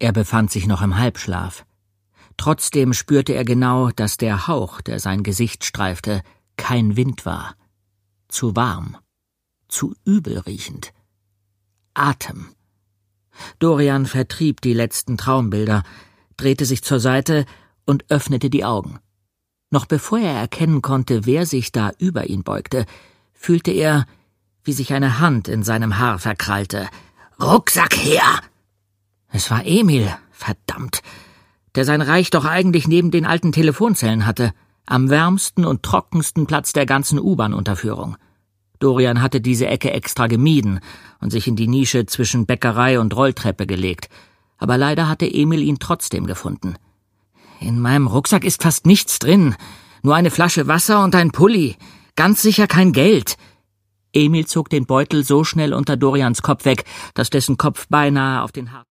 Er befand sich noch im Halbschlaf. Trotzdem spürte er genau, dass der Hauch, der sein Gesicht streifte, kein Wind war. Zu warm. Zu übelriechend. Atem. Dorian vertrieb die letzten Traumbilder, drehte sich zur Seite und öffnete die Augen. Noch bevor er erkennen konnte, wer sich da über ihn beugte, fühlte er, wie sich eine Hand in seinem Haar verkrallte. »Rucksack her!« Es war Emil, verdammt, der sein Reich doch eigentlich neben den alten Telefonzellen hatte, am wärmsten und trockensten Platz der ganzen U-Bahn-Unterführung. Dorian hatte diese Ecke extra gemieden und sich in die Nische zwischen Bäckerei und Rolltreppe gelegt, aber leider hatte Emil ihn trotzdem gefunden. »In meinem Rucksack ist fast nichts drin, nur eine Flasche Wasser und ein Pulli, ganz sicher kein Geld.« Emil zog den Beutel so schnell unter Dorians Kopf weg, dass dessen Kopf beinahe auf den Haar